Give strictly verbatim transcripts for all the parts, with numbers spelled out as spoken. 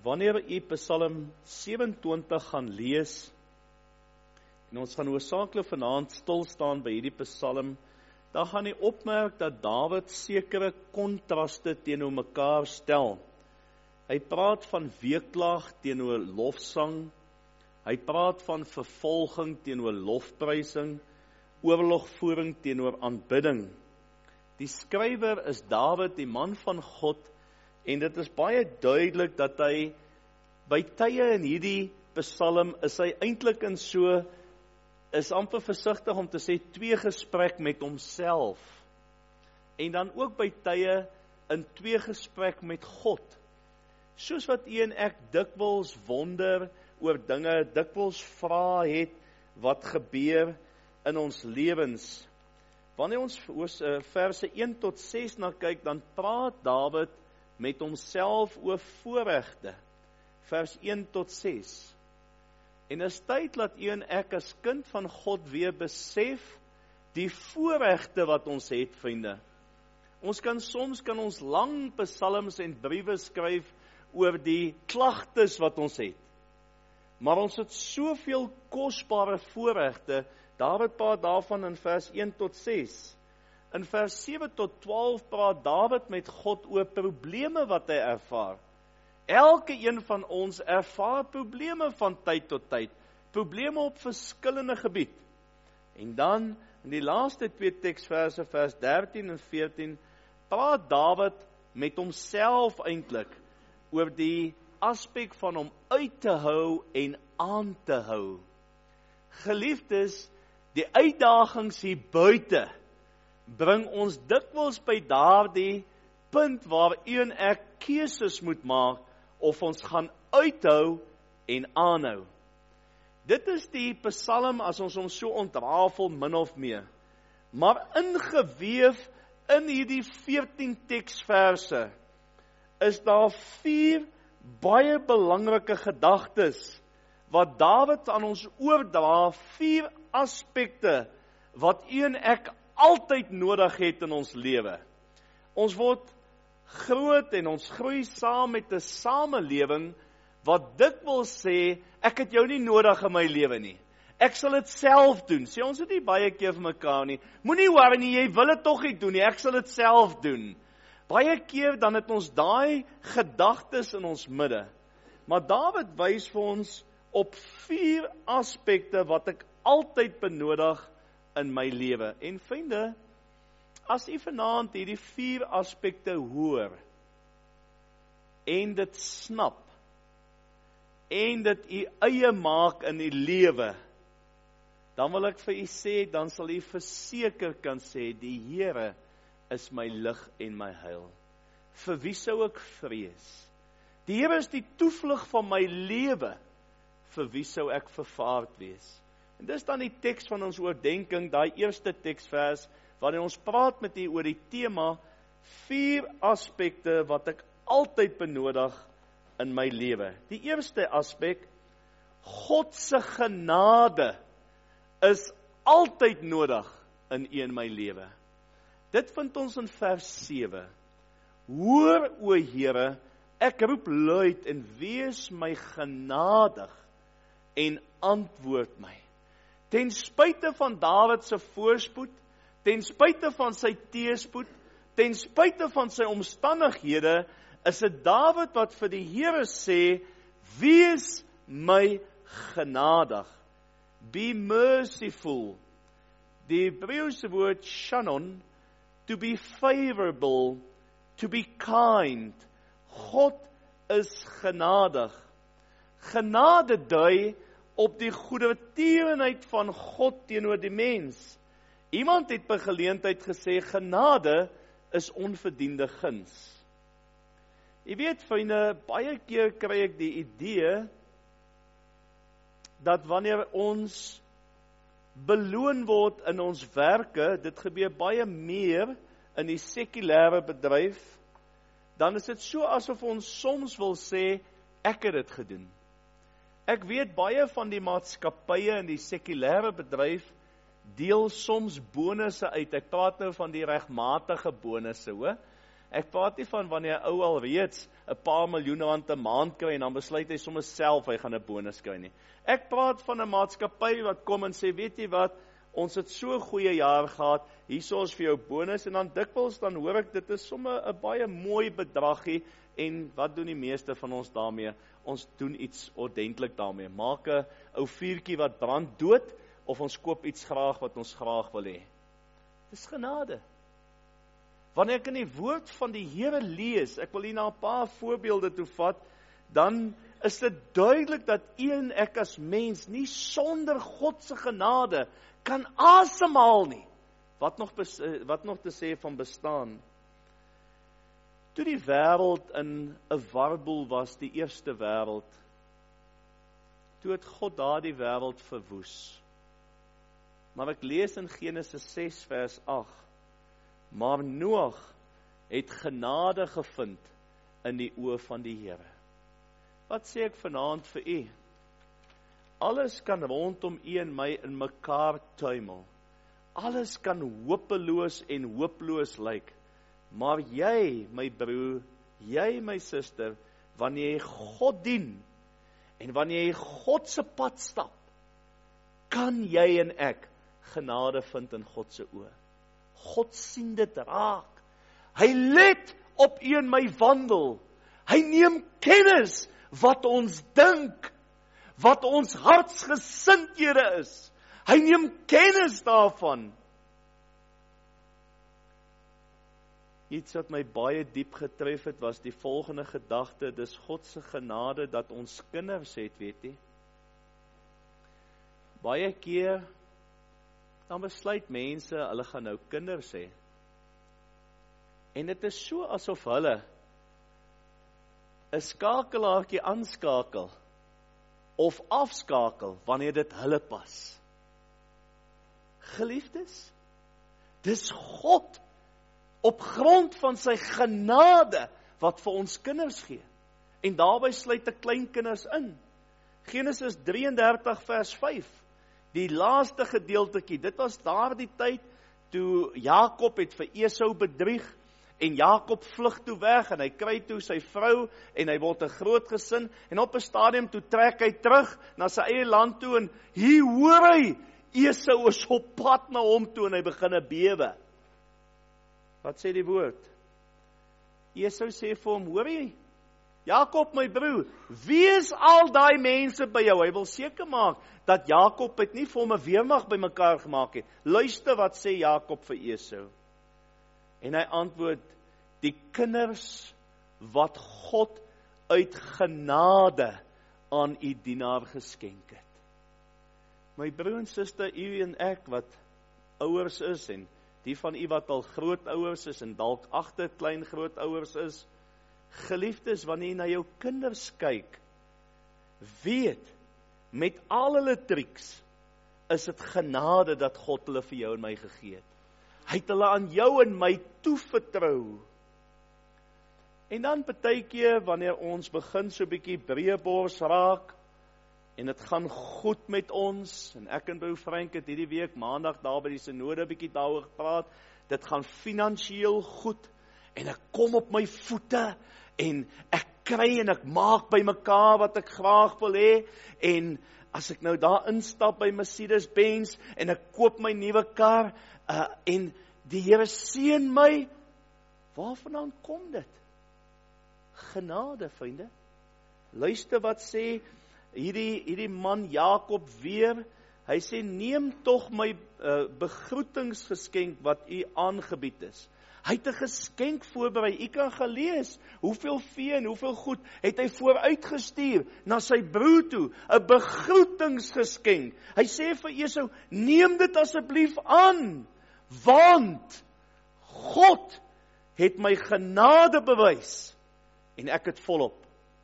Wanneer u Psalm sewe-en-twintig gaan lees, en ons gaan hoofsaaklik vanaand stil staan by hierdie Psalm, dan gaan u opmerk dat Dawid sekere kontraste teenoor mekaar stel. Hy praat van weeklag teenoor lofsang, hy praat van vervolging teenoor lofprysing, oorlogvoering teenoor aanbidding. Die skrywer is Dawid, die man van God, en dit is baie duidelik dat hy by tye in hierdie Psalm is hy eintlik in so, is amper versigtig om te sê twee gesprek met homself. En dan ook by tye in twee gesprek met God. Soos wat u en ek dikwels wonder oor dinge, dikwels vra het wat gebeur in ons lewens. Wanneer ons verse een tot ses na kyk, dan praat Dawid met homself oor voorregte, vers een tot ses. En is tyd dat u en ek as kind van God weer besef die voorregte wat ons het, vriende. Ons kan soms kan ons lang psalms en briewe skryf oor die klagtes wat ons het. Maar ons het soveel kosbare voorregte. Dawid praat daarvan in vers een tot ses. In vers sewe tot twaalf praat Dawid met God oor probleme wat hy ervaar. Elke een van ons ervaar probleme van tyd tot tyd. Probleme op verskillende gebied. En dan, in die laaste twee teksverse, vers dertien en veertien, praat Dawid met homself eintlik oor die aspek van hom uit te hou en aan te hou. Geliefdes, die uitdagings hier buite bring ons dikwels by daardie punt waar u en ek keuses moet maak of ons gaan uithou en aanhou. Dit is die Psalm as ons hom so ontrafel min of meer. Maar ingeweef in hierdie veertien teksverse is daar vier baie belangrike gedagtes wat Dawid aan ons oordra, vier aspekte wat u en ek altyd nodig het in ons lewe. Ons word groot en ons groei saam met 'n samelewing wat dikwels sê, ek het jou nie nodig in my lewe nie. Ek sal dit self doen. Sê ons dit nie baie keer vir mekaar nie. Moenie worry nie, jy wil dit tog nie doen nie. Ek sal dit self doen. Baie keer dan het ons daai gedagtes in ons midde. Maar Dawid wys vir ons op vier aspekte wat ek altyd benodig in my lewe. En vriende, as u vanaand hierdie vier aspekte hoor, en dit snap, en dit u eie maak in u lewe, dan wil ek vir u sê, dan sal u verseker kan sê, die Here is my lig en my heil. Vir wie sou ek vrees? Die Here is die toevlug van my lewe. Vir wie sou ek vervaard wees? En dis dan die teks van ons oordenking, daai eerste teksvers, waarin ons praat met u oor die tema, vier aspekte wat ek altyd benodig in my lewe. Die eerste aspek, God se genade is altyd nodig in u en my lewe. Dit vind ons in vers sewe. Hoor, o Here, ek roep luid en wees my genadig en antwoord my. Ten spyte van Dawid se voorspoed, ten spyte van sy teëspoed, ten spyte van sy omstandighede, is dit Dawid wat vir die Here sê, wees my genadig. Be merciful. Die Hebreëse woord shannon, to be favorable, to be kind. God is genadig. Genade dui op die goedertierenheid van God teenoor die mens. Iemand het by geleentheid gesê, genade is onverdiende guns. Jy weet, vriende, baie keer kry ek die idee, dat wanneer ons beloon word in ons werke, dit gebeur baie meer in die sekulêre bedryf, dan is dit so asof ons soms wil sê, ek het dit gedoen. Ek weet baie van die maatskappye in die sekulêre bedryf deel soms bonusse uit. Ek praat nou van die regmatige bonusse, hoor. Ek praat nie van wanneer 'n ou al reeds 'n paar miljoen rand 'n maand kry en dan besluit hy sommer self hy gaan 'n bonus kry nie. Ek praat van 'n maatskappy wat kom en sê, weet jy wat, ons het so 'n goeie jaar gehad, hierso is vir jou bonus, en dan dikwels dan hoor ek, dit is sommer 'n baie mooi bedragie, en wat doen die meeste van ons daarmee? Ons doen iets ordentlik daarmee. Maak 'n ou vuurtjie wat brand dood, of ons koop iets graag wat ons graag wil hê. Dis genade. Wanneer ek in die woord van die Here lees, ek wil hier na 'n paar voorbeelde toe vat, dan is dit duidelik dat u en ek as mens nie sonder God se genade kan asemhaal nie. Wat nog, wat nog te sê van bestaan? Toe die wêreld in 'n warboel was, die eerste wêreld, toe het God daardie wêreld verwoes. Maar ek lees in Genesis ses vers agt, maar Noag het genade gevind in die oë van die Here. Wat sê ek vanaand vir u? Alles kan rondom u en my in mekaar tuimel. Alles kan hopeloos en hooploos lyk. Maar jy, my broer, jy, my suster, wanneer jy God dien, en wanneer jy God se pad stap, kan jy en ek genade vind in God se oë. God sien dit raak. Hy let op u en my wandel. Hy neem kennis wat ons dink, wat ons hartsgesindhede is. Hy neem kennis daarvan. Iets wat my baie diep getref het, was die volgende gedagte, dis God se genade dat ons kinders het, weet jy. Baie keer, dan besluit mense, hulle gaan nou kinders hê. En dit is so asof hulle 'n skakelaartjie aanskakel, of afskakel, wanneer dit hulle pas. Geliefdes, dis God, op grond van sy genade, wat vir ons kinders gee. En daarby sluit die kleinkinders in. Genesis drieëndertig vers vyf, die laaste gedeeltetjie, dit was daardie tyd, toe Jakob het vir Esau bedrieg, en Jakob vlug toe weg, en hy kry toe sy vrou, en hy word 'n groot gesin, en op 'n stadium toe trek hy terug, na sy eie land toe, en hier hoor hy, Esau is op pad na hom toe, en hy begin 'n bewe. Wat sê die woord? Esau sê vir hom, hoor jy, Jakob my broer, wie is al daai mense by jou? Hy wil seker maak, dat Jakob het nie vir hom 'n weermag by mekaar gemaak het. Luister wat sê Jakob vir Esau. En hy antwoord, die kinders wat God uit genade aan u dienaar geskenk het. My broer en suster, u en ek wat ouers is, en die van u wat al grootouers is, en dalk agter klein grootouers is, geliefdes, wanneer jy na jou kinders kyk, weet, met al hulle triks, is dit genade dat God hulle vir jou en my gegee het. Hy het hulle aan jou en my toevertrou. En dan partykeer, wanneer ons begin so 'n bietjie breëbors raak, en dit gaan goed met ons, en ek en broer Frank het hierdie week, maandag daar by die synode bietjie daaroor gepraat, dit gaan finansiëel goed, en ek kom op my voete, en ek kry en ek maak by mekaar wat ek graag wil hê, en as ek nou daar instap by Mercedes-Benz, en ek koop my nuwe kar, uh, en die Here seën my, waarvandaan kom dit? Genade, vriende. Luister wat sê hierdie, hierdie man Jakob weer, hy sê, neem tog my uh, begroetingsgeskenk wat u aangebied is. Hy het 'n geskenk voorberei, u kan gaan lees, hoeveel vee en hoeveel goed het hy vooruitgestuur na sy broer toe, 'n begroetingsgeskenk. Hy sê vir Esau, neem dit asseblief aan, want God het my genade bewys, en ek het volop.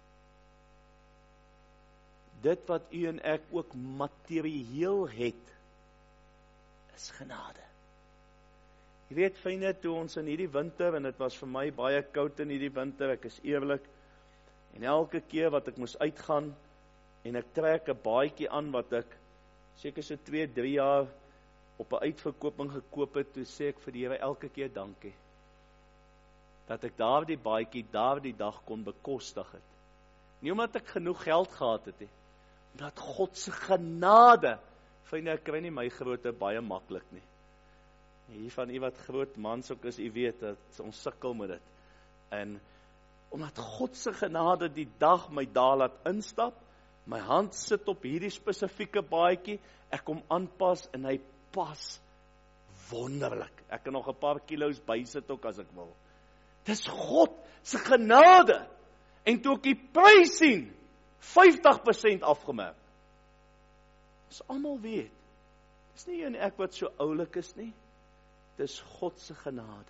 Dit wat u en ek ook materieel het, is genade. Jy weet, vriende, toe ons in hierdie winter, en dit was vir my baie koud in hierdie winter, ek is eerlik, en elke keer wat ek moes uitgaan, en ek trek 'n baadjie aan, wat ek seker so twee, drie jaar op 'n uitverkoping gekoop het, toe sê ek vir die Here elke keer dankie. dat ek daar die baadjie, daar die dag kon bekostig het. Nie omdat ek genoeg geld gehad het, he. Omdat God se genade, vind ek kry nie my groote baie maklik nie. Hier van u wat groot mans ook is, u weet, dat ons sukkel met dit. En omdat God se genade die dag my daar laat instap, my hand sit op hierdie spesifieke baadjie, ek kom aanpas en hy pas wonderlik. Ek kan nog 'n paar kilo's bysit ook as ek wil. Dis God se genade. En toe ek die prys sien, vyftig persent afgemerk. Dis almal weet. Dis nie een ek wat so oulik is nie. Dis God se genade.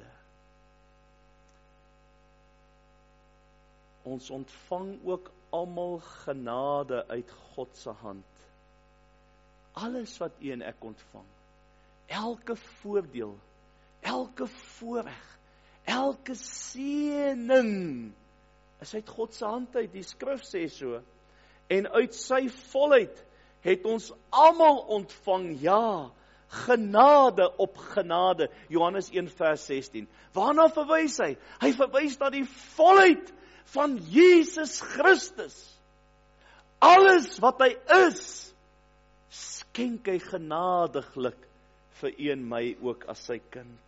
Ons ontvang ook almal genade uit God se hand. Alles wat u en ek ontvang, elke voordeel, elke voorreg, elke seëning is uit God se hand uit. Die skrif sê so. En uit sy volheid het ons almal ontvang, ja, genade op genade. Johannes een vers sestien. Waarna verwys hy? Hy verwys na die volheid van Jesus Christus. Alles wat hy is, skenk hy genadiglik vir u en my ook as sy kind.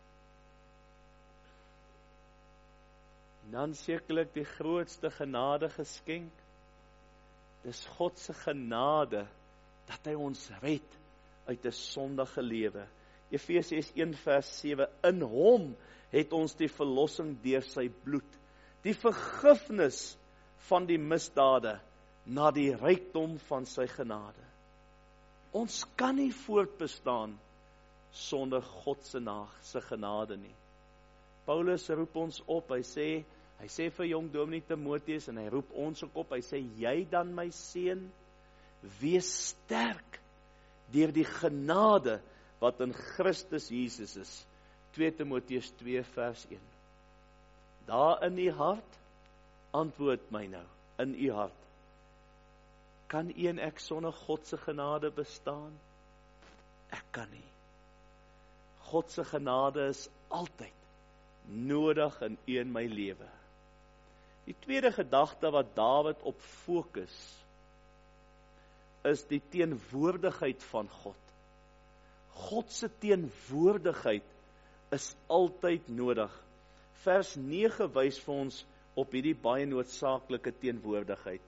En dan sekerlik die grootste genade geskenk, dis God se genade, dat hy ons red uit 'n sondige lewe. Efesiërs een vers sewe, in hom het ons die verlossing deur sy bloed, die vergifnis van die misdade, na die rykdom van sy genade. Ons kan nie voortbestaan sonder God se se genade nie. Paulus roep ons op, hy sê, hy sê vir jong dominee Timoteus, en hy roep ons ook op, hy sê, jy dan my seun, wees sterk deur die genade wat in Christus Jesus is. twee Timoteus twee vers een. Daar in u hart, antwoord my nou, in u hart, kan u en ek sonder God se genade bestaan? Ek kan nie. God se genade is altyd nodig in u en my lewe. Die tweede gedagte wat Dawid op fokus, is die teenwoordigheid van God. God se teenwoordigheid is altyd nodig. Vers nege wys vir ons op hierdie baie noodsaaklike teenwoordigheid.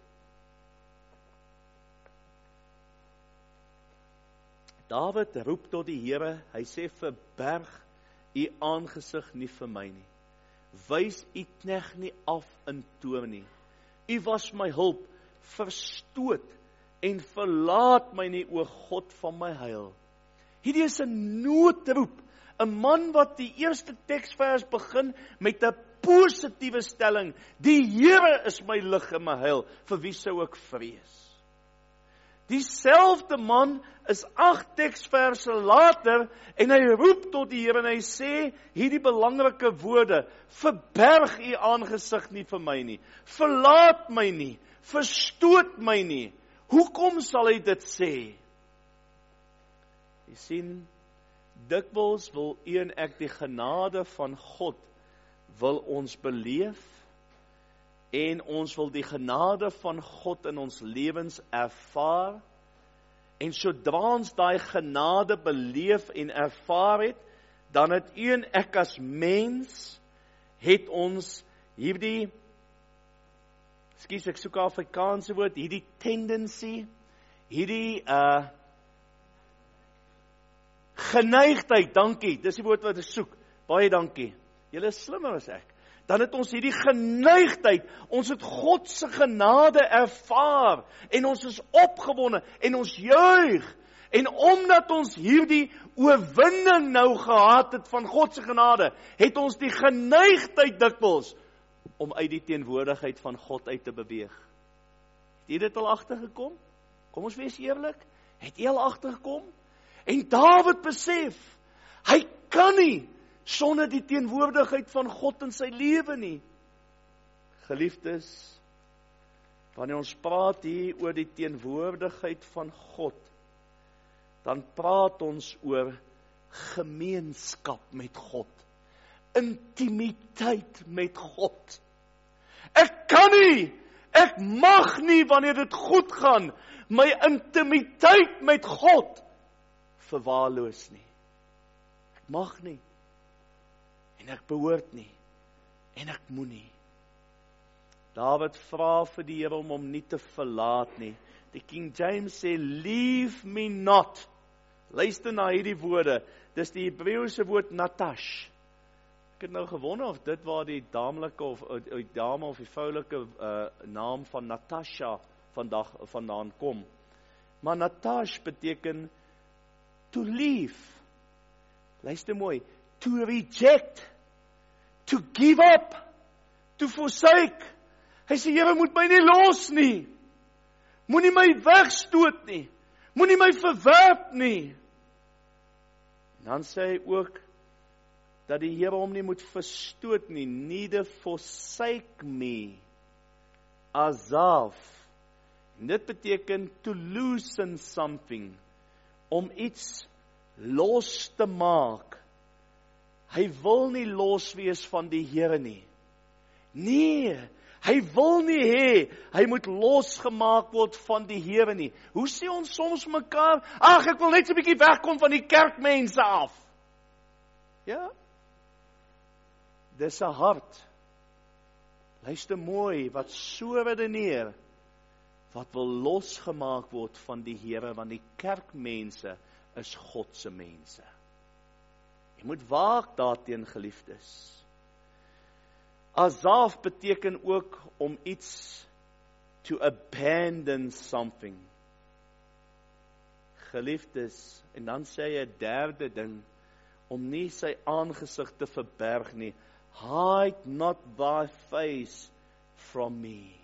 Dawid roep tot die Here, hy sê, verberg u aangesig nie vir my nie. Wys u knegt nie af in toorn nie. U was my hulp, verstoot en verlaat my nie, o God van my heil. Hierdie is 'n noodroep, 'n man wat die eerste teksvers begin met 'n positiewe stelling. Die Here is my lig en my heil, vir wie sou ek vrees? Dieselfde man is agt teksverse later en hy roep tot die Here en hy sê hierdie belangrike woorde: verberg u aangesig nie vir my nie, verlaat my nie, verstoot my nie. Hoekom sal hy dit sê? Jy sien, dikwels wil u en ek die genade van God wil ons beleef en ons wil die genade van God in ons lewens ervaar. En sodra ons daai genade beleef en ervaar het, dan het u en ek as mens, het ons hierdie, ekskuus, ek soek 'n Afrikaanse woord, hierdie tendency, hierdie uh, geneigtheid, dankie, dis die woord wat ek soek, baie dankie, julle is slimmer as ek. Dan het ons hierdie geneigtheid, ons het God se genade ervaar, en ons is opgewonde, en ons juig, en omdat ons hierdie oorwinning nou gehad het van God se genade, het ons die geneigtheid dikwels, om uit die teenwoordigheid van God uit te beweeg. Het jy dit al agtergekom? Kom ons wees eerlik, het jy al agtergekom? En Dawid besef, hy kan nie, sonder die teenwoordigheid van God in sy lewe nie. Geliefdes, wanneer ons praat hier oor die teenwoordigheid van God, dan praat ons oor gemeenskap met God. intimiteit met God. Ek kan nie, ek mag nie wanneer dit goed gaan, my intimiteit met God verwaarloos nie. Ek mag nie, en ek behoort nie, en ek moet nie. Dawid vra vir die Here om hom nie te verlaat nie. Die King James sê, leave me not. Luister na hierdie woorde, dis die Hebreëse woord natash. Ek het nou gewonder of dit waar die damelike of die dame of die vroulike uh, naam van Natasha vandag vandaan kom. Maar Natash beteken to leave. Luister mooi, to reject, to give up, to forsake. Hy sê, Here, moet my nie los nie. Moenie my wegstoot nie. Moenie my verwerp nie. En dan sê hy ook, dat die Here hom nie moet verstoot nie, neither forsake me, Asaf. En dit beteken to loosen something, om iets los te maak. Hy wil nie los wees van die Here nie. Nee, hy wil nie hê, hy moet losgemaak word van die Here nie. Hoe sê ons soms mekaar, ag, ek wil net so 'n bietjie wegkom van die kerkmense af. Ja? Dis 'n hart, luister mooi, wat so redeneer, wat wil losgemaak word van die Here, want die kerkmense is God se mense. Jy moet waak daarteen, geliefdes. Asaf beteken ook om iets to abandon something. Geliefdes, en dan sê hy 'n derde ding, om nie sy aangesig te verberg nie. Hide not thy face from me.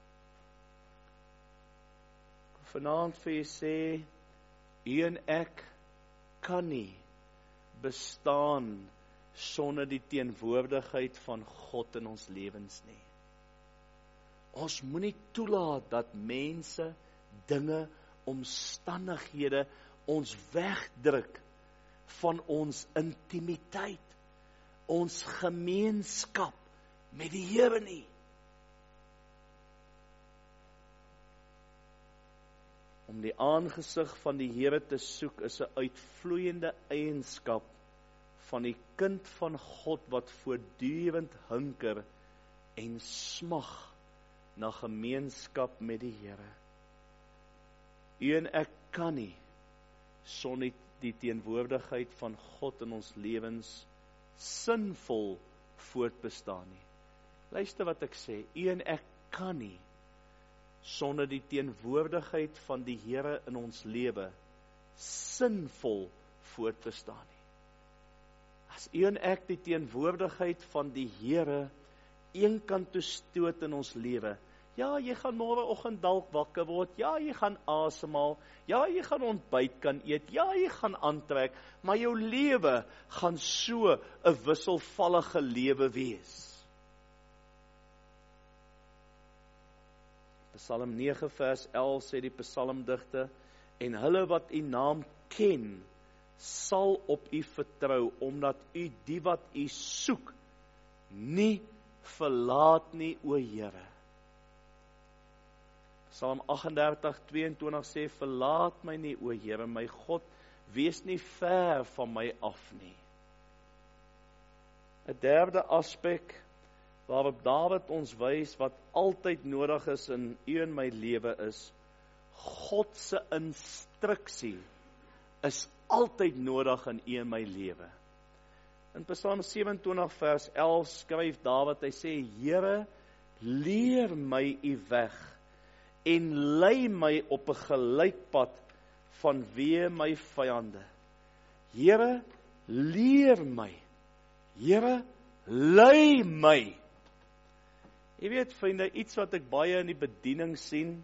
Vanaand vir jy sê, u en ek kan nie bestaan sonder die teenwoordigheid van God in ons lewens nie. Ons moenie toelaat dat mense, dinge, omstandighede ons wegdruk van ons intimiteit, ons gemeenskap met die Here nie. Om die aangesig van die Here te soek is 'n uitvloeiende eienskap van die kind van God wat voortdurend hunker en smag na gemeenskap met die Here. U en ek kan nie sonder die teenwoordigheid van God in ons lewens sinvol voortbestaan nie. Luister wat ek sê, u en ek kan nie sonder die teenwoordigheid van die Here in ons lewe sinvol voortbestaan nie. As u en ek die teenwoordigheid van die Here een kant toe stoot in ons lewe, ja, jy gaan môreoggend dalk wakker word, ja, jy gaan asemhaal, ja, jy gaan ontbyt kan eet, ja, jy gaan aantrek, maar jou lewe gaan so 'n wisselvallige lewe wees. Psalm nege vers elf sê die psalmdigter, en hulle wat u naam ken, sal op u vertrou, omdat u die wat u soek, nie verlaat nie, o Here. Psalm agt en dertig twee en twintig sê, verlaat my nie, o Here, my God, wees nie ver van my af nie. 'n derde aspek, waarop Dawid ons wys, wat altyd nodig is in u en my lewe is, God se instruksie is altyd nodig in u en my lewe. In Psalm sewe en twintig vers elf skryf Dawid, hy sê, Here, leer my u weg, en lei my op 'n gelykpad vanweë my vyande. Here, leer my. Here, lei my. Jy weet, vriende, iets wat ek baie in die bediening sien,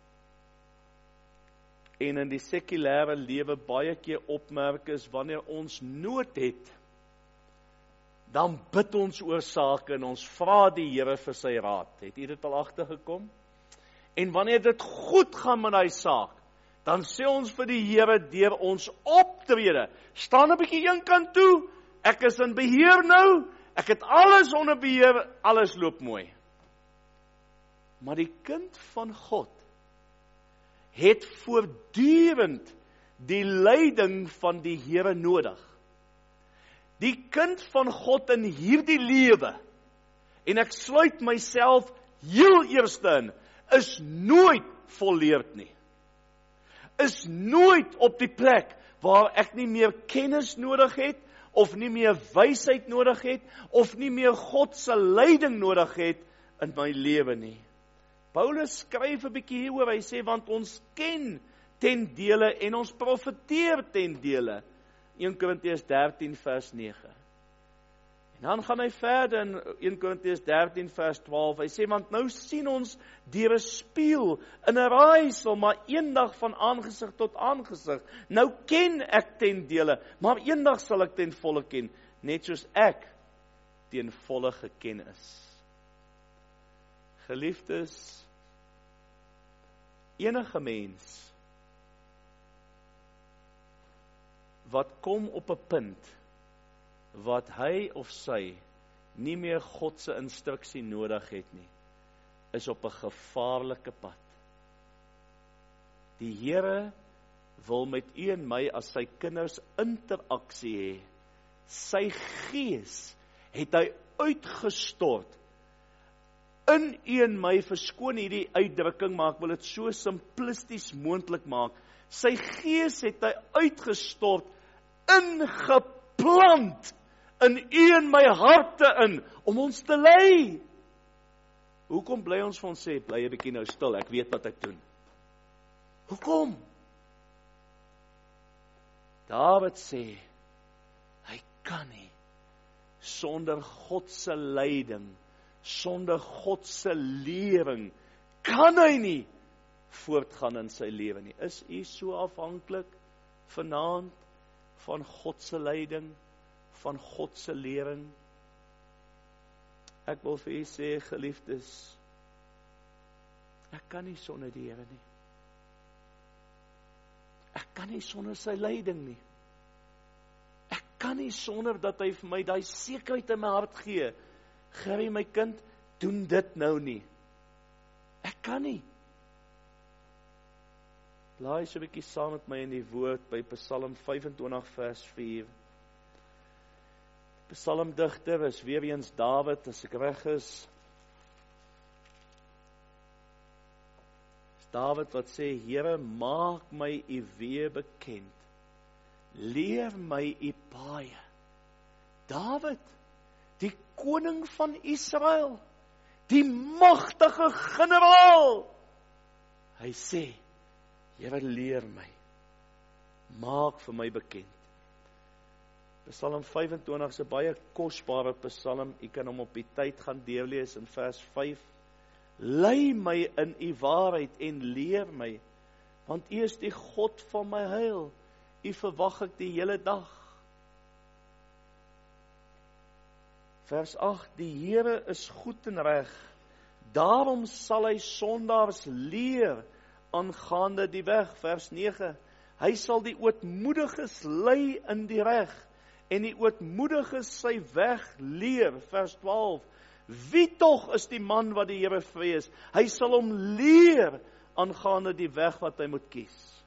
en in die sekulêre lewe baie keer opmerk is, wanneer ons nood het, dan bid ons oor sake, en ons vra die Here vir sy raad. Het u dit al agtergekom? En wanneer dit goed gaan met die saak, dan sê ons vir die Here deur ons optrede, staan 'n bietjie een kant toe, ek is in beheer nou, Ek het alles onder beheer, alles loop mooi. Maar die kind van God het voortdurend die leiding van die Here nodig. Die kind van God in hierdie lewe, en ek sluit myself heel eerste in, is nooit volleerd nie. Is nooit op die plek waar ek nie meer kennis nodig het, of nie meer wysheid nodig het, of nie meer God se leiding nodig het in my lewe nie. Paulus skryf 'n bietjie hieroor, hy sê, want ons ken ten dele en ons profeteer ten dele. Eerste Korintiërs dertien vers nege. En dan gaan hy verder in Eerste Korintiërs dertien vers twaalf, hy sê, want nou sien ons deur 'n spieël in 'n raaisel, maar eendag van aangesig tot aangesig. Nou ken ek ten dele, maar eendag sal ek ten volle ken, net soos ek ten volle geken is. Geliefdes, enige mens wat kom op 'n punt wat hy of sy nie meer God se instruksie nodig het nie, is op 'n gevaarlike pad. Die Here wil met u en my as sy kinders interaksie hê. Sy gees het hy uitgestort in u en my, verskoon hierdie uitdrukking, maar ek wil dit so simplisties moontlik maak. Sy gees het hy uitgestort, ingeplant in u en my harte in, om ons te lei. Hoekom bly ons vir ons sê, bly 'n bietjie nou stil, ek weet wat ek doen? Hoekom? Dawid sê, hy kan nie, sonder God se leiding, sonder God se lering, kan hy nie voortgaan in sy lewe nie. Is u so afhanklik vanaand van God se leiding, van God se lering? Ek wil vir u sê, geliefdes, ek kan nie sonder die Here nie. Ek kan nie sonder sy leiding nie. Ek kan nie sonder dat hy vir my daai sekerheid in my hart gee. Gerrie, my kind, doen dit nou nie. Ek kan nie. Laai so 'n bietjie saam met my in die woord by Psalm vyf en twintig vers vier. Psalmdigter is weer eens Dawid, as ek reg is. Is Dawid wat sê, Here, maak my u weë bekend. Leer my u paaie. Dawid, die koning van Israel, die magtige generaal. Hy sê, Here, leer my, maak vir my bekend. Psalm vyf en twintig is 'n baie kosbare psalm, u kan hom op die tyd gaan deurlees in vers vyf. Lei my in u waarheid en leer my, want u is die God van my heil, u verwag ek die hele dag. Vers agt, die Here is goed en reg, daarom sal hy sondaars leer aangaande die weg. Vers nege, hy sal die ootmoediges lei in die reg, en die ootmoediges sy weg leer. Vers twaalf, wie tog is die man wat die Here vrees? Hy sal hom leer aangaande die weg wat hy moet kies.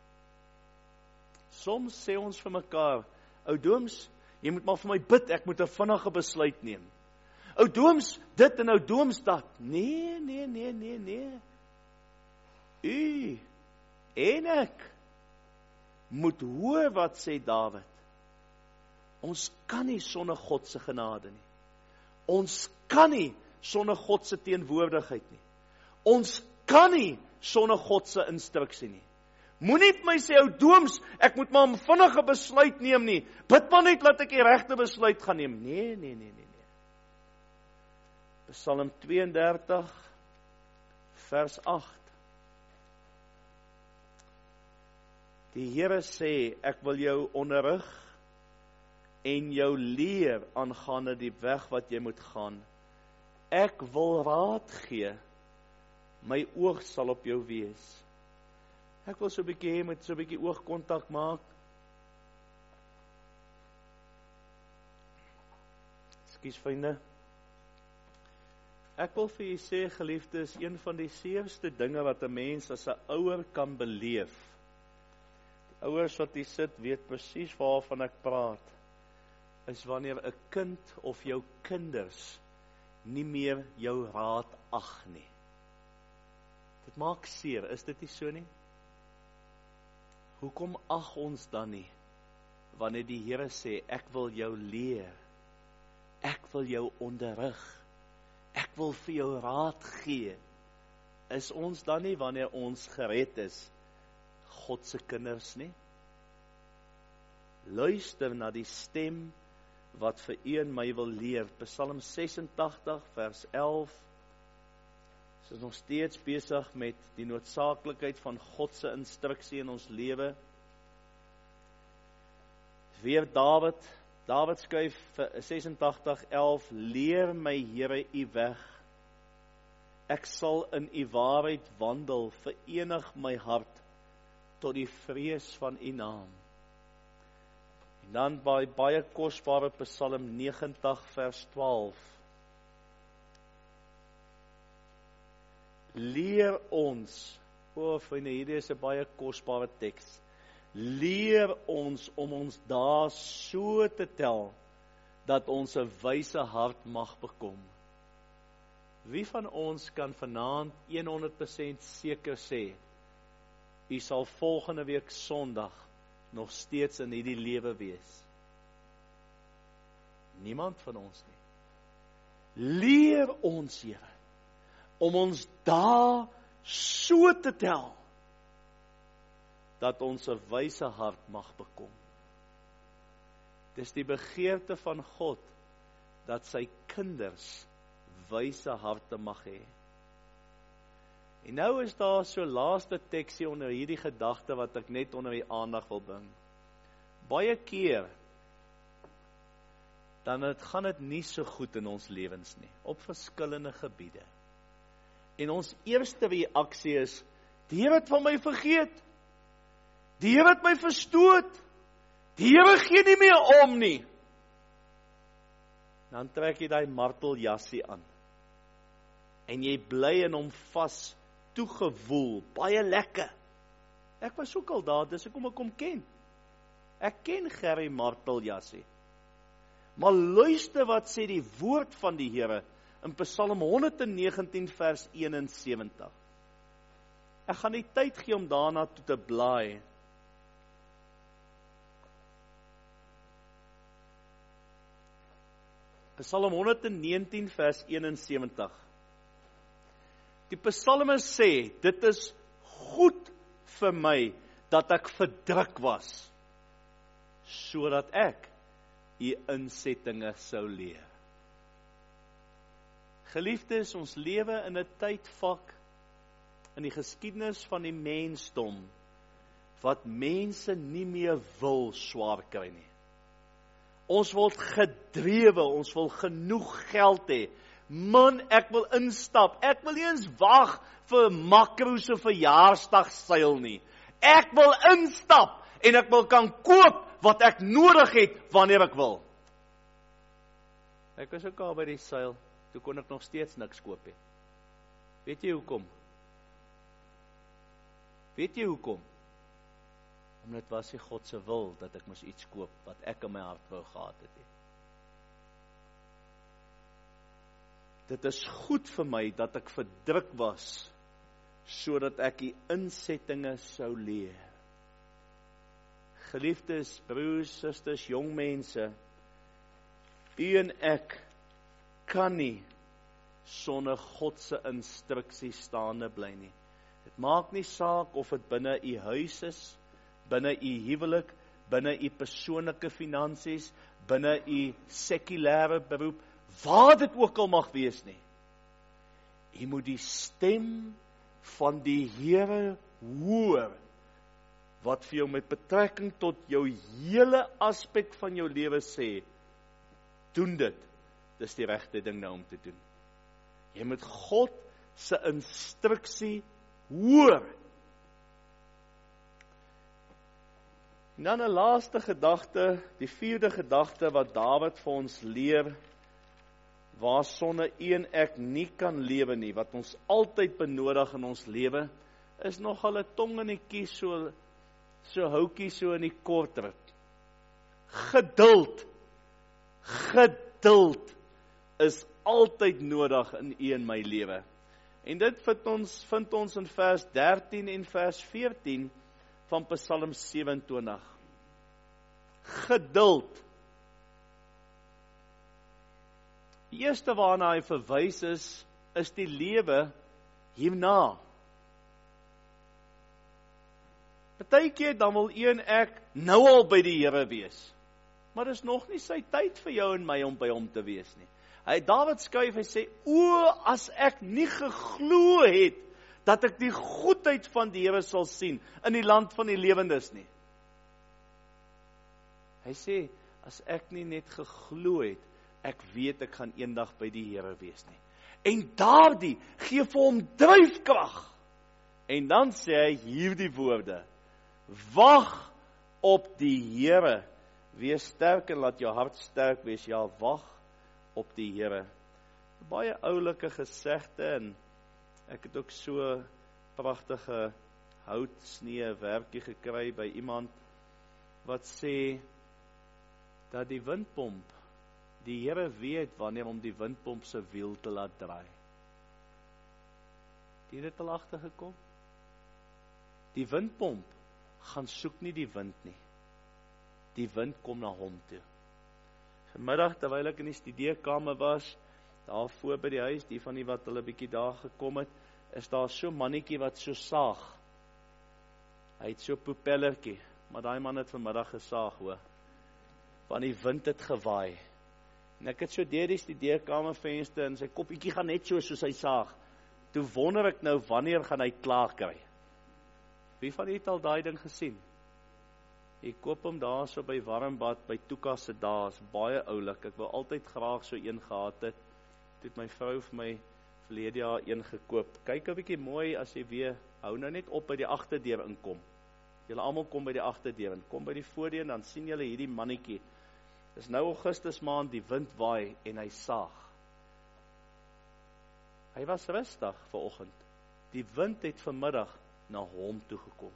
Soms sê ons vir mekaar, ou Dooms, jy moet maar vir my bid, ek moet 'n vinnige besluit neem. Ou Dooms, dit en ou Dooms dat. Nee, nee, nee, nee, nee. U en ek moet hoor wat sê Dawid. Ons kan nie sonder God se genade nie. Ons kan nie sonder God se teenwoordigheid nie. Ons kan nie sonder God se instruksie nie. Moenie vir my sê, ou Dooms, ek moet maar 'n vinnige besluit neem nie. Bid maar net laat ek die regte besluit gaan neem. Nee, nee, nee, nee, nee. Psalm twee en dertig vers agt. Die Here sê, ek wil jou onderrig en jou leer aangaande die weg wat jy moet gaan. Ek wil raad gee, my oog sal op jou wees. Ek wil so 'n bietjie hê met so 'n bietjie oogkontak maak. Ekskuus vriende. Ek wil vir julle sê, geliefdes, een van die seerste dinge wat 'n mens as 'n ouer kan beleef. Die ouers wat hier sit, weet presies waarvan ek praat. Is wanneer 'n kind of jou kinders nie meer jou raad ag nie. Dit maak seer, is dit nie so nie? Hoekom ag ons dan nie? Wanneer die Here sê, ek wil jou leer, ek wil jou onderrig, ek wil vir jou raad gee, is ons dan nie, wanneer ons gered is, God se kinders nie? Luister na die stem wat vir u en my wil leer. Psalm sesentagtig vers elf. Ons is nog steeds besig met die noodsaaklikheid van God se instruksie in ons lewe. Weer Dawid, Dawid skryf vir sesentagtig elf, leer my Here u weg. Ek sal in u waarheid wandel, verenig my hart tot die vrees van u naam. En dan by baie kosbare Psalm negentig vers twaalf. Leer ons, o vriende, hierdie is 'n baie kosbare teks. Leer ons om ons dae so te tel dat ons 'n wyse hart mag bekom. Wie van ons kan vanaand honderd persent seker sê, u sal volgende week Sondag nog steeds in hierdie lewe wees? Niemand van ons nie. Leer ons, Here, om ons dae so te tel dat ons 'n wyse hart mag bekom. Dis die begeerte van God dat sy kinders wyse harte mag hê. En nou is daar so laaste teksie onder hierdie gedagte wat ek net onder die aandag wil bring. Baie keer dan het, gaan dit nie so goed in ons lewens nie, op verskillende gebiede. En ons eerste reaksie is, die Here het van my vergeet. Die Here het my verstoot. Die Here gee nie meer om nie. Dan trek jy daai marteljassie aan. En jy bly in hom vas toegewoel, baie lekker. Ek was ook al daar, dis hoekom ek hom ken. Ek ken Gerry marteljassie. Maar luister wat sê die woord van die Here in Psalm honderd negentien vers eenensewentig. Ek gaan nie tyd gee om daarna toe te blaai. Psalm honderd negentien vers eenensewentig. Die psalmis sê, dit is goed vir my dat ek verdruk was, sodat ek u insettinge sou leer. Geliefdes, ons lewe in 'n tydvak in die geskiedenis van die mensdom wat mense nie meer wil swaar kry nie. Ons word gedrewe, ons wil genoeg geld hê. Man, ek wil instap, ek wil nie eens wag vir Makro se verjaarsdagseil nie. Ek wil instap en ek wil kan koop wat ek nodig het wanneer ek wil. Ek was ook al by die seil, toe kon ek nog steeds niks koop hê. Weet jy hoekom? Weet jy hoekom? Omdat dit was nie God se wil dat ek moes iets koop wat ek in my hart wou gehad het. Dit is goed vir my dat ek verdruk was, sodat ek die insettinge sou leer. Geliefdes, broers, susters, jong mense, u en ek kan nie sonder God se instruksie staande bly nie. Dit maak nie saak of dit binne u huis is, binne u huwelik, binne u persoonlike finansies, binne u sekulêre beroep, waar dit ook al mag wees nie. U moet die stem van die Here hoor, wat vir jou met betrekking tot jou hele aspek van jou lewe sê, doen dit, dis die regte ding nou om te doen. Jy moet God se instruksie hoor. En dan 'n laaste gedagte, die vierde gedagte wat Dawid vir ons leer waar sonder een ek nie kan lewe nie, wat ons altyd benodig in ons lewe, is nogal 'n tong in die kies, so, so houtjie so in die kortrit. Geduld. Geduld is altyd nodig in u en my lewe. En dit vind ons, vind ons in vers dertien en vers veertien van Psalm sewe en twintig. Geduld. Die eerste waarna hy verwys is, is die lewe hierna. Partykeer dan wil u en ek nou al by die Here wees. Maar dis nog nie sy tyd vir jou en my om by hom te wees nie. Hy Dawid skryf, hy sê, o, as ek nie geglo het, dat ek die goedheid van die Here sal sien, in die land van die lewendes nie. Hy sê, as ek nie net geglo het, ek weet ek gaan eendag by die Here wees nie. En daardie gee vir hom dryfkrag. En dan sê hy hierdie woorde, wag op die Here, wees sterk en laat jou hart sterk wees, ja, wag op die Here. Baie oulike gesegde, en ek het ook so pragtige houtsnee werkie gekry by iemand, wat sê, dat die windpomp, die Here weet wanneer om die windpomp se wiel te laat draai. Het jy dit al agtergekom? Die windpomp gaan soek nie die wind nie. Die wind kom na hom toe. Vanmiddag, terwyl ek in die studeerkamer was, daar voor by die huis, die van die wat hulle bietjie daar gekom het, is daar so mannetjie wat so saag. Hy het so propellertjie, maar daai man het vanmiddag gesaag, hoor. Want die wind het gewaai. En ek het so deur die studeerkamervenster, en sy koppietjie gaan net so soos hy saag. Toe wonder ek nou, wanneer gaan hy klaar kry? Wie van u het al daai ding gesien? Ek koop hom daar so by Warmbad, by Tuka se dae, is baie oulik. Ek wil altyd graag so een gehad het. Toe het my vrou vir my verlede jaar een gekoop. Kyk 'n bietjie mooi as jy weer, hou nou net op by die agterdeur inkom. Julle almal kom by die agterdeur en kom by die voordeur, en dan sien julle hierdie mannetjie. Dis nou Augustus maand, die wind waai en hy saag. Hy was rustig vanoggend. Die wind het vanmiddag na hom toe gekom.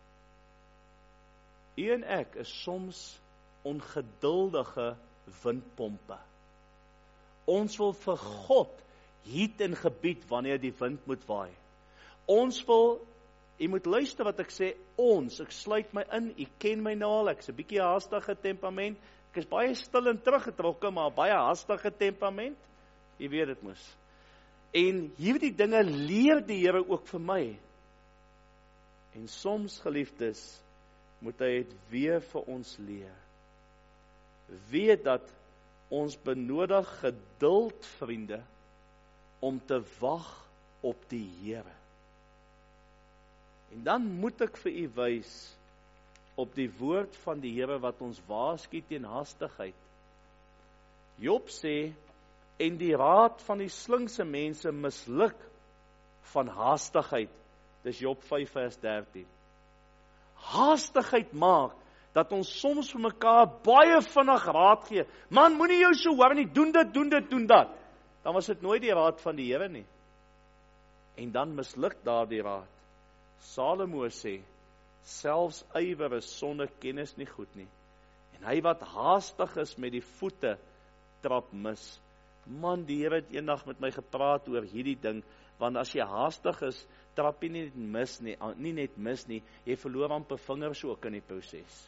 U en ek is soms ongeduldige windpompe. Ons wil vir God hiet en gebied wanneer die wind moet waai. Ons wil, jy moet luister wat ek sê, ons, ek sluit my in, jy ken my nou al, ek is 'n bietjie haastige temperament, ek is baie stil en teruggetrokke, maar baie haastige temperament, jy weet dit mos. En hierdie dinge leer die Here ook vir my. En soms, geliefdes, moet hy het weer vir ons leer. Weet dat ons benodig geduld, vriende, om te wag op die Here. En dan moet ek vir u wys op die woord van die Here wat ons waarsku teen haastigheid. Job sê, en die raad van die slinkse mense misluk van haastigheid. Dis Job vyf vers dertien. Haastigheid maak dat ons soms vir mekaar baie vinnig raad gee. Man, moenie jou so hoor nie, doen dit, doen dit, doen dat. Dan was dit nooit die raad van die Here nie. En dan misluk daardie raad. Salomo sê, selfs ywer is sonder kennis nie goed nie. En hy wat haastig is met die voete, trap mis. Man, die Here het eendag met my gepraat oor hierdie ding, want as jy haastig is, trap jy nie net mis nie, nie net mis nie, jy verloor amper vingers ook in die proses.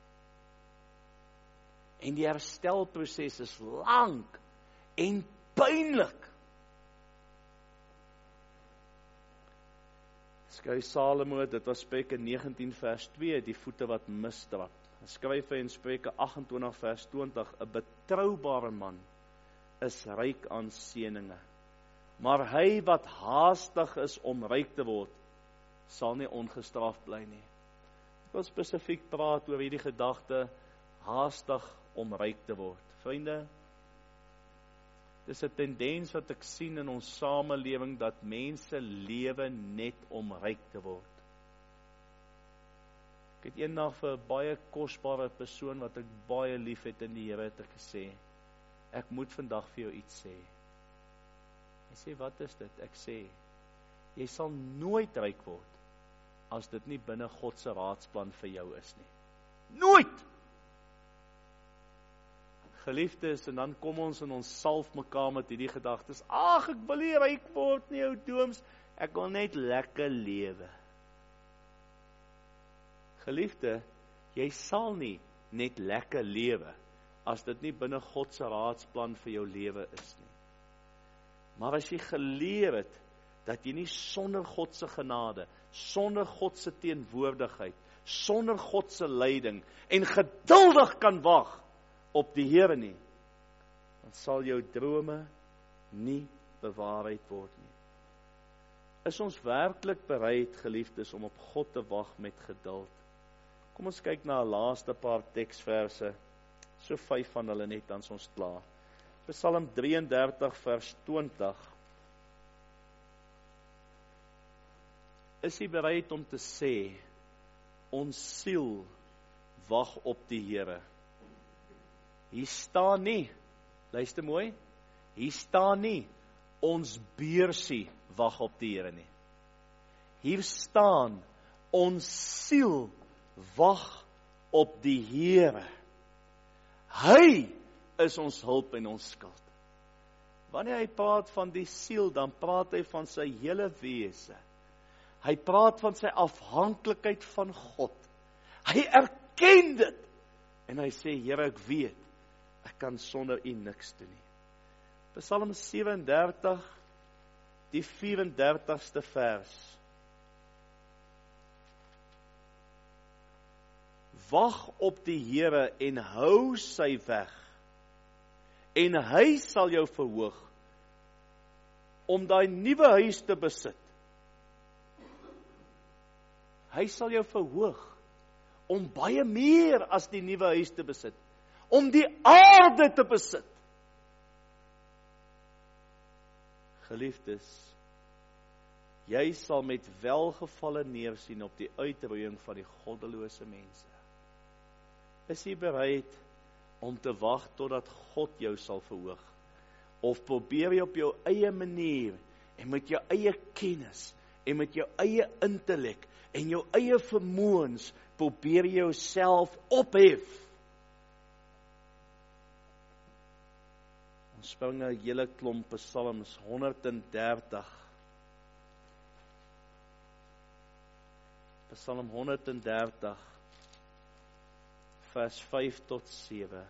En die herstelproses is lank en pynlik. Skryf Salomo, dit was Spreuke negentien vers twee, die voete wat misdrap. Skryf hy in Spreuke agt en twintig vers twintig, 'n betroubare man is ryk aan seëninge, maar hy wat haastig is om ryk te word, sal nie ongestraft bly nie. Ek wil spesifiek praat oor hierdie gedagte, haastig om ryk te word. Vriende, dis 'n tendens wat ek sien in ons samelewing, dat mense lewe net om ryk te word. Ek het eendag vir 'n baie kosbare persoon wat ek baie lief het in die Here het ek gesê, ek moet vandag vir jou iets sê. Hy sê, wat is dit? Ek sê, jy sal nooit ryk word, as dit nie binne God se raadsplan vir jou is nie. Nooit! Geliefdes, en dan kom ons en ons salf mekaar met hierdie gedagtes, ag, ek wil nie ryk word nie, ou dooms, ek wil net lekker lewe. Geliefde, jy sal nie net lekker lewe, as dit nie binne God se raadsplan vir jou lewe is nie. Maar as jy geleer het, dat jy nie sonder God se genade, sonder God se teenwoordigheid, sonder God se leiding, en geduldig kan wag op die Here nie, dan sal jou drome nie bewaarheid word nie. Is ons werklik bereid, geliefdes, om op God te wag met geduld? Kom ons kyk na 'n laaste paar teksverse, so vyf van hulle net, dan is ons klaar. Psalm drie en dertig vers twintig. Is jy bereid om te sê, ons siel wag op die Here? Hier staan nie, luister mooi, hier staan nie, ons beursie wag op die Here nie. Hier staan, ons siel wag op die Here. Hy is ons hulp en ons skild. Wanneer hy praat van die siel, dan praat hy van sy hele wese. Hy praat van sy afhanklikheid van God. Hy erken dit. En hy sê, Here, ek weet, ek kan sonder U niks doen nie. Psalm sewe en dertig, die vyf en dertigste vers. Wag op die Here en hou sy weg, en hy sal jou verhoog, om daai nuwe huis te besit. Hy sal jou verhoog, om baie meer as die nuwe huis te besit, om die aarde te besit. Geliefdes, jy sal met welgevalle neersien op die uitroeiing van die goddelose mense. Is jy bereid om te wag totdat God jou sal verhoog? Of probeer jy op jou eie manier, en met jou eie kennis, en met jou eie intellek, en jou eie vermoëns, probeer jy jouself ophef? Ons spring 'n hele klomp psalms, honderd en dertig. Psalm honderd en dertig, vers vyf tot sewe.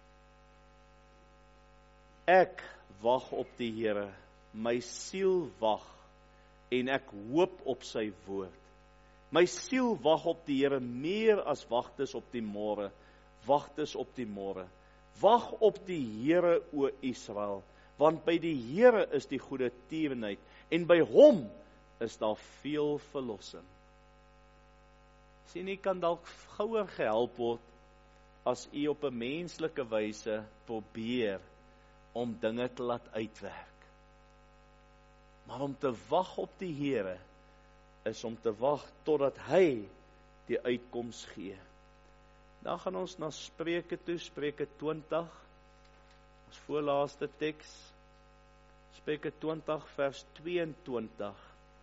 Ek wag op die Here, my siel wag, en ek hoop op sy woord. My siel wag op die Here meer as wagtes op die môre, wagtes op die môre. Wag op die Here, o Israel, want by die Here is die goeie tierenheid, en by hom is daar veel verlossing. Sien, jy kan dalk gouer gehelp word, as jy op 'n menslike wyse probeer om dinge te laat uitwerk. Maar om te wag op die Here, is om te wag totdat hy die uitkoms gee. Dan gaan ons na Spreuke toe, Spreuke twintig, ons voorlaaste teks, Spreuke twintig vers tweeëntwintig.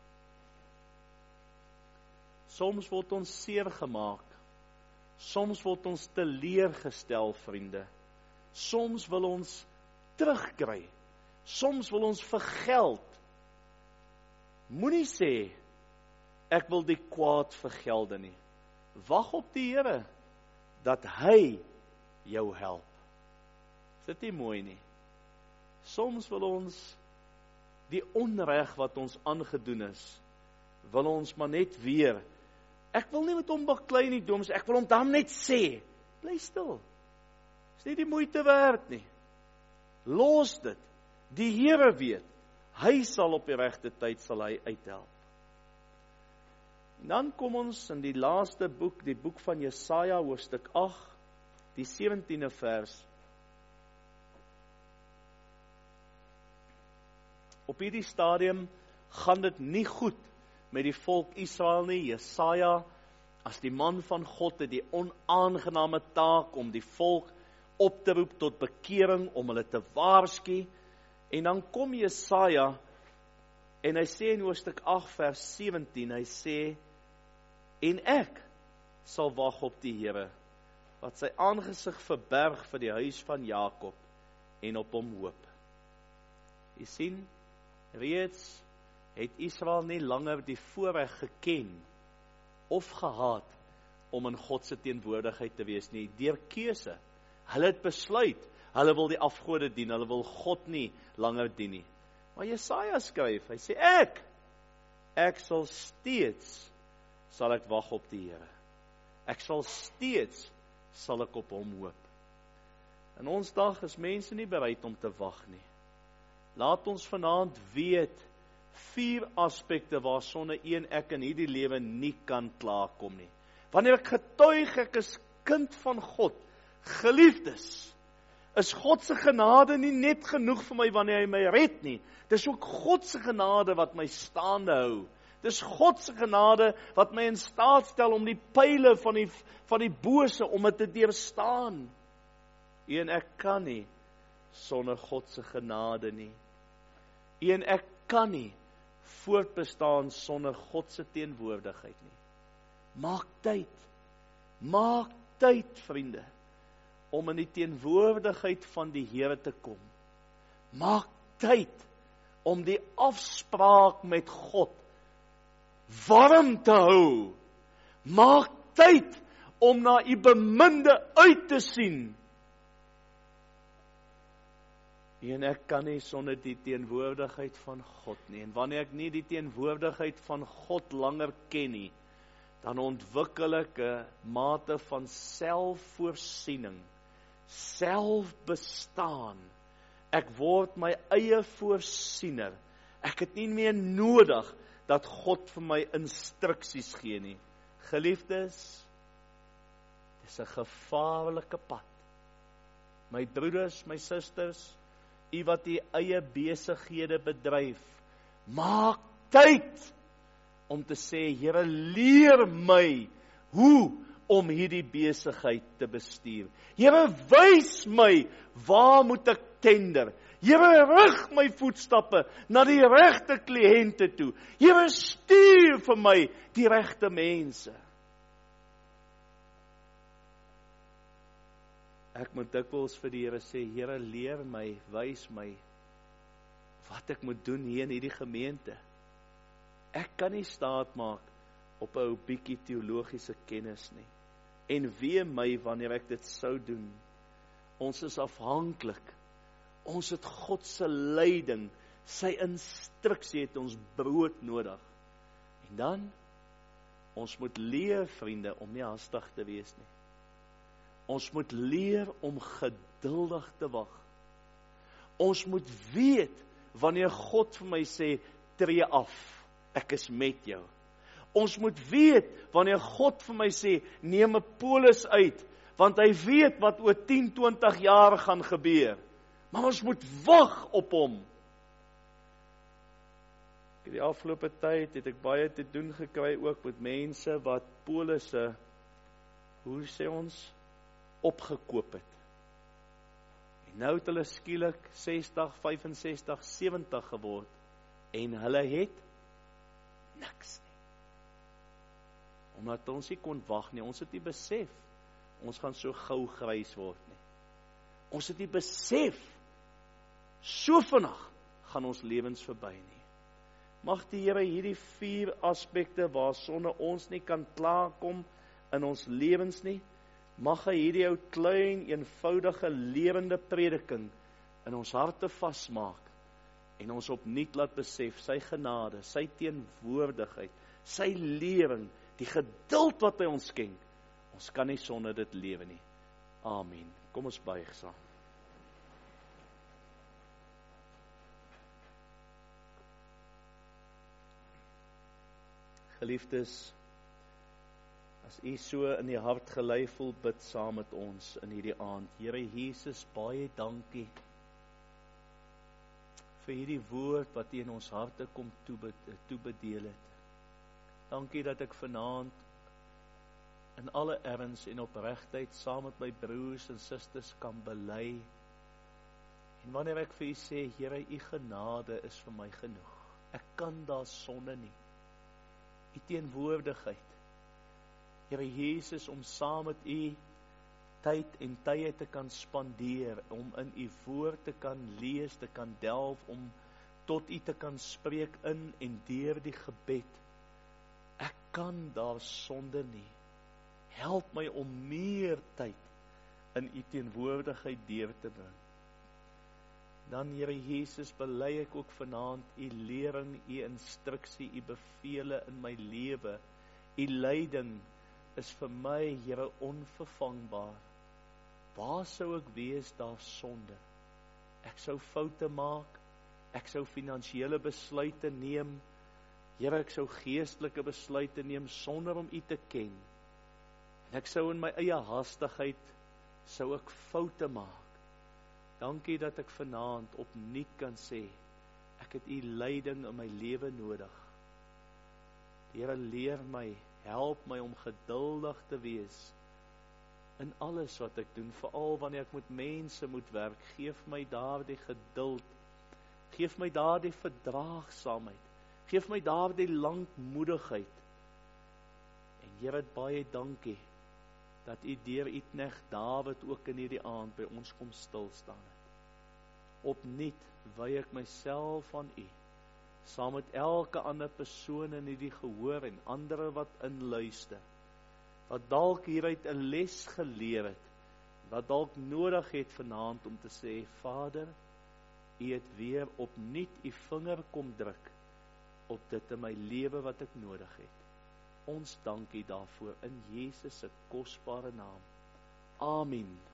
Soms word ons seer gemaak, soms word ons teleurgestel, vriende. Soms wil ons terugkry, soms wil ons vergeld. Moenie sê, ek wil die kwaad vergelde nie. Wag op die Here, dat hy jou help. Is dit nie mooi nie? Soms wil ons die onreg wat ons aangedoen is, wil ons maar net weer, ek wil nie met hom baklei nie, doms, ek wil hom dan net sê, bly stil. Is nie die moeite werd nie. Los dit. Die Here weet, hy sal op die regte tyd sal hy uithelp. En dan kom ons in die laaste boek, die boek van Jesaja, hoofstuk agt, die sewentiende vers. Op hierdie stadium gaan dit nie goed met die volk Israel nie. Jesaja, as die man van God, het die onaangename taak om die volk op te roep tot bekering, om hulle te waarsku. En dan kom Jesaja En hy sê in hoofstuk agt vers sewentien, hy sê, en ek sal wag op die Here, wat sy aangesig verberg vir die huis van Jakob, en op hom hoop. Jy sien, reeds het Israel nie langer die voorreg geken, of gehad, om in God se teenwoordigheid te wees nie, deur keuse. Hulle het besluit, hulle wil die afgode dien, hulle wil God nie langer dien nie. Maar Jesaja skryf, hy sê, ek, ek sal steeds, sal ek wag op die Here. Ek sal steeds, sal ek op hom hoop. In ons dag is mense nie bereid om te wag nie. Laat ons vanaand weet, vier aspekte waar sonder een ek in hierdie lewe nie kan klaarkom nie. Wanneer ek getuig, ek is kind van God, geliefdes, is God se genade nie net genoeg vir my wanneer hy my red nie. Dis ook God se genade wat my staande hou. Dis God se genade wat my in staat stel om die pyle van die, van die bose, om dit te deurstaan. En ek kan nie sonder God se genade nie. En ek kan nie voortbestaan sonder God se teenwoordigheid nie. Maak tyd, maak tyd, vriende, om in die teenwoordigheid van die Here te kom. Maak tyd om die afspraak met God warm te hou. Maak tyd om na u beminde uit te sien. En ek kan nie sonder die teenwoordigheid van God nie. En wanneer ek nie die teenwoordigheid van God langer ken nie, dan ontwikkel ek 'n mate van selfvoorsiening, selfbestaan. Ek word my eie voorsiener. Ek het nie meer nodig dat God vir my instruksies gee nie. Geliefdes, dis 'n gevaarlike pad. My broeders, my susters, u wat u eie besighede bedryf, maak tyd om te sê, Here, leer my hoe om hierdie besigheid te bestuur. Here, wys my, waar moet ek tender? Here, rig my voetstappe na die regte kliënte toe. Here, stuur vir my die regte mense. Ek moet dikwels vir die Here sê, Here, leer my, wys my, wat ek moet doen hier in hierdie gemeente. Ek kan nie staat maak op 'n ou bietjie teologiese kennis nie. En wee my wanneer ek dit sou doen. Ons is afhanklik. Ons het God se leiding, sy instruksie, het ons brood nodig. En dan, ons moet leer, vriende, om nie haastig te wees nie. Ons moet leer om geduldig te wag. Ons moet weet, wanneer God vir my sê, tree af, ek is met jou. Ons moet weet, wanneer God vir my sê, neem 'n polis uit, want hy weet wat oor tien, twintig jaar gaan gebeur. Maar ons moet wag op hom. Die afgelope tyd het ek baie te doen gekry, ook met mense wat polisse, hoe sê ons, opgekoop het. En nou het hulle skielik sestig, vyfensestig, sewentig geword, en hulle het niks nie. Omdat ons nie kon wag nie, ons het nie besef, ons gaan so gou grys word nie. Ons het nie besef, so vinnig gaan ons lewens verby nie. Mag die Here hierdie vier aspekte waarsonder ons nie kan klaarkom in ons lewens nie, mag hy hierdie ou klein, eenvoudige, lewende prediking in ons harte vasmaak en ons opnuut laat besef sy genade, sy teenwoordigheid, sy lering, die geduld wat hy ons skenk. Ons kan nie sonder dit lewe nie. Amen. Kom ons buig saam. Geliefdes, as u so in die hart gelei voel, bid saam met ons in hierdie aand. Here Jesus, baie dankie vir hierdie woord wat u in ons harte kom toebedeel het. Dankie dat ek vanaand in alle erns en opregtheid saam met my broers en susters kan bely. En wanneer ek vir u sê, Here, u genade is vir my genoeg. Ek kan daar sonder nie. U teenwoordigheid. Here Jesus, om saam met u tyd en tye te kan spandeer, om in u woord te kan lees, te kan delf, om tot u te kan spreek in en deur die gebed. Ek kan daar sonder nie. Help my om meer tyd in u teenwoordigheid deur te bring. Dan, Here Jesus, bely ek ook vanaand u lering, u instruksie, u bevele in my lewe. U leiding is vir my, Here, onvervangbaar. Waar sou ek wees daar sonder? Ek sou foute maak, ek sou finansiële besluite neem, Here, ek sou geestelike besluite neem sonder om u te ken. En ek sou in my eie hastigheid, sou ek foute maak. Dankie dat ek vanaand opnuut kan sê, ek het u leiding in my lewe nodig. Here, leer my, help my om geduldig te wees in alles wat ek doen, veral wanneer ek met mense moet werk. Geef my daardie geduld, geef my daardie verdraagsaamheid, geef my daardie lankmoedigheid. En Here, baie dankie dat u deur u knegt Dawid ook in hierdie aand by ons kom stil staan het. Opnuut wy ek myself aan u, saam met elke ander persoon in hierdie gehoor en ander wat inluister, wat dalk hieruit 'n les geleer het, wat dalk nodig het vanaand om te sê, Vader, u het weer opnuut u vinger kom druk op dit in my lewe wat ek nodig het. Ons dankie daarvoor in Jesus se kosbare naam. Amen.